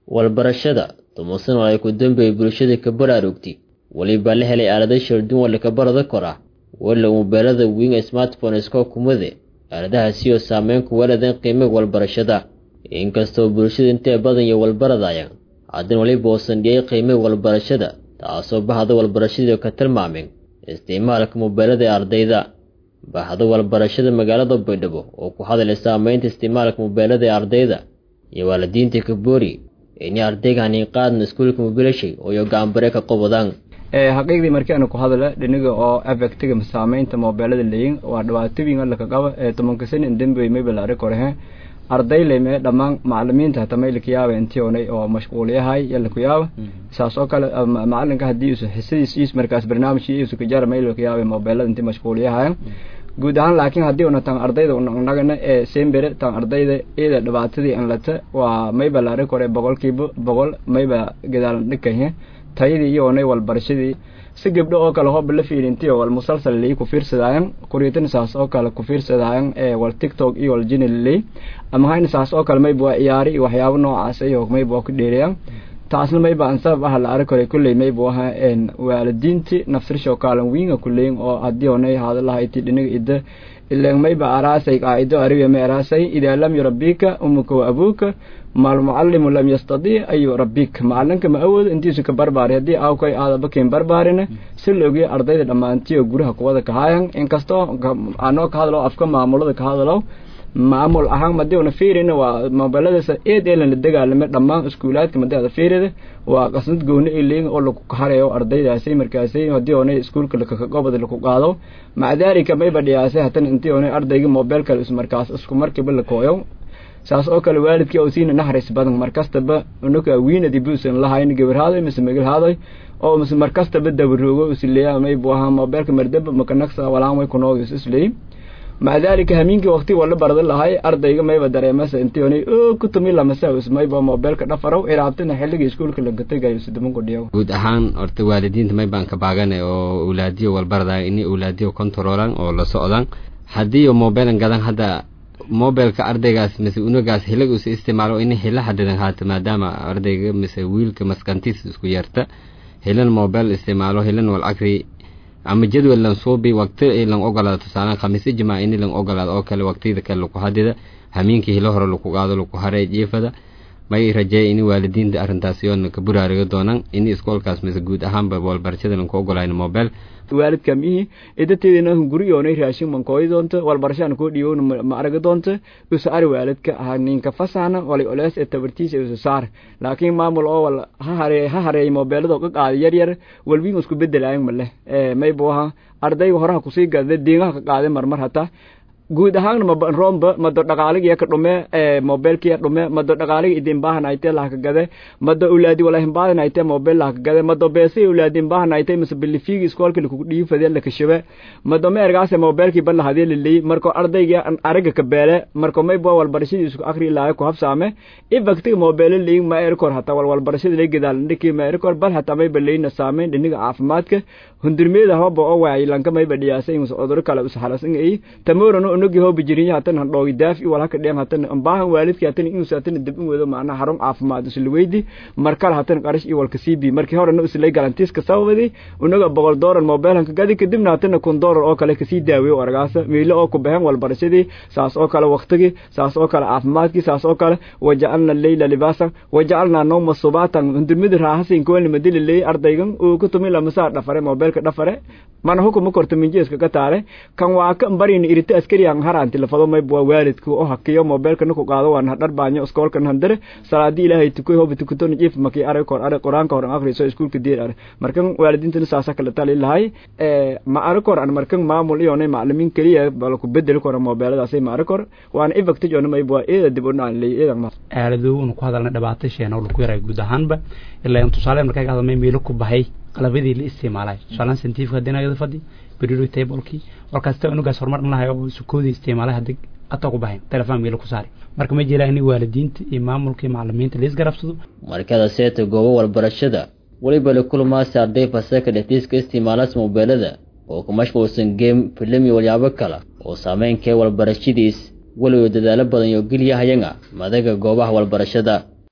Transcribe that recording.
walbarashada tumuusan oo ay ku dambeeyay bulshada ka baraarugtay waliba la helay aalado shardin wala ka barada kora wala mobilada weyn smartphones ka kumade aaladaha si oo saameyn ku waladan qiimaha walbarashada inkastoo bulshada inta badan iyo walbaradayaan haddana waliba oosan dhiyay qiimaha walbarashada taasoo bahada walbarashada ka tilmaameen isticmaalka mobilada ardayda bahada walbarashada magaalada Baydhabo oo ku hadalay saameynta isticmaalka mobilada ardayda iyo waalidiinta ka boori in ardaygaani qaadna iskuulka mobilashay oo iyo gacanbare ka qabadaan haqiiqdii markii aan ku hadalay dhinaga oo affectiga saameynta mobilada leeyin waa dhawaato weyn la ka qaba 10 sano in dambe may balaare korhe arday leeyahay dhamaan macallimiinta hata may la yaabay intii oo mashquul yahay yalla ku yaaba saasoo kale macallinka hadii uu xisadiis markaas barnaamijkiisa ku jar may la yaabay mobilada intii mashquul yahay guud ahaan laakiin hadii uu tan ardayda nagana sembere tan ardayda iyada dhibaatadii in la ta waa may balaare kore 100% may ba gadaal dhikay tayadii iyo onay walbarashadii si gabdho oo kale hoob la fiirintii oo musalsal leey ku fiirsadaan qoriyadan saas oo kale ku fiirsadaan wal TikTok iyo wal jinilay ama hayna saas oo kale may buu ciyaari waxyaabo noocaas ah may buu ku dheeriyaan taasna may baan sabab ah la arko kulay may buu ahaa waalidiinti nafsirsho kaalan wiinga kuleen oo hadii onay hadalaha ay dhinaga ida ilaa may ba araasay qaaido ariga may araasay ida lam yurabbika ummuka wa abuka mal muallim lam yastadi ay rabbik maalinka ma awood intiisu ka barbaar hadii aw kay aada bakeen barbaarina si looga ardayda dhamaantii guraha ku wada ka hayaan inkastoo aano ka hadlo afka maamulada ka hadlo maamul ahaan madii una fiirina waa mobilada eedeelan la dagaalamay dhamaan iskuulaadka madada fiirida waa qasnad gooni ileen oo lagu qaxareeyo ardaydaasi markaasay hadii oonay iskuulka la ka gobada lagu qaado macdaalika may badhiyaasay hatan intii oonay ardayga mobilka markaas isku markiiba la kooyo saas oo kale waalidkii oo siina naxariis badan markastaba unuka wiinadi buusan lahayn gabarhaday mise magalhaday oo mise markastaba dabaroogo isleeyahay may buu ahaa mobilka mardaba makanaqsa walaan way ku noogis isleey maadaalika hamiinki waqti wala barada lahay ardayga may ba dareemaysa intii oonay oo ku tumi la masaa ismay ba mobilka dhafaro iraabtana xilliga iskuulka la gatay sidoo ku dhiyo guud ahaan horta waalidiinta may baan ka baaganay oo awlaadiyo walbarada in awlaadiyo controlan oo la socdaan hadii mobilan gadan hada mobilka ardaygaas mise unagaas hilag uu isticmaalo in hila hadadan haata maadaama ardayga mise wiilka maskantiis isku yarta hilan mobil isticmaalo hilan wal akri ama jadwal lan soo bi waqti lan ogolaado tusaalan khamiis jimaac in lan ogolaado oo kale waqtiyada kale ku hadida hamiinki hilo hore lagu qaado lagu haray jeefada may rajay in waalidiinta arintaas yoon ka buraariga doonaan in iskoolkaas mise guud ahaan ba walbarashada lan ku ogolayn mobil waalidka mihi idateedina guriyoonay raashin man kooy doonto walbarashaan ku dhiyoon ma araga doonto usaar waalidka ninka fasaana wali olees ee tabartiisa u saar laakiin maamul oo wal ha hareey mobilada ka qaad yar walbiin isku bedelaayeen ma leh may booha ardayga horaha ku sii gaday deegaha ka qaaday marmar hata guud ahaan ma romba ma dhaqaaliga ka dhume mobilka dhume ma dhaqaaliga idin baahanaytay la ka gade ma awlaadi wala baahanaytay mobil la ka gade ma beesay awlaadin baahanaytay mise bilifiga iskoolka lagu dhiifadeen la ka shabe ma meergaas mobilki bal hadii lilay marko ardayga araga ka beele marko may boo walbarashadiisu akhri ilaa ku habsaame ibagti mobil leey ma erkor hata walbarashada leey gadaal dhiki ma erkor bal hata may baleyna saameyn dhiniga caafimaadka hundurmeeda haba oo waay lanka may badhiyaasay mise cudur kale u saxalasan ay tamoorano unugi hoob jirin hatan handhoog daaf iyo wala ka dheen hatan baahan waalidkii hatan inuu saatan dib u wado macna xarun caafimaad isla weydi markal hatan qarash iyo walka CB markii hore isla galantiis ka sawadi unuga $100 mobilan ka gadi kadibna hatan $1 oo kale ka sii daaweeyo argaasa meelo oo ku baahan walbarashadii saas oo kale waqtigi saas oo kale caafimaadkii saas oo kale waja'alna layla libaasan waja'alna nawma subatan hundumid raahasin koon madilay ardaygan oo ku tumi la masaa dhafare mobilka dhafare mana hukumo korto minjeeska ka taale kan waa ka barin irita askari aan haraanti la fado may buu waalidku oo hakiyo mobilka ku qaado waan dhar baanyo iskoolkan handare salaadi ilaahay tukoy hoob tukuton jiif makii arag quraanka hor akhriso iskuulka diir markan waalidiinta saasa kala tali lahay ma arag qoran markan maamul iyo macallimiin kaliya bal ku bedel karo mobiladaas ma arag qor waan ifakti joona may buu eeda dib u naan leeyahay aaladu uu ku hadalna dhibaato sheena oo ku yaray guud ahaanba ilaa inta tusaale markay ka hadalmay meelo ku bahay qalabadii la isticmaalay shalan scientific dinaga fadi periodic table-ki warkaasta unugaas horumar lahayo oo sukoodi isticmaalay hadig ata ku bahay telefoon meelo ku saari marka ma jiraan in waalidiinta iyo maamulka macallimiinta lees garabsado markada seeta goobo walbarashada waliba la kulmaas arday fasaka dhexdiiska isticmaalas mobilada oo ku mashquulsan game film iyo waxyaabo kale oo saameyn ka walbarashadiis waliba dadaalo badan iyo geliya hayanga madaga goobaha walbarashada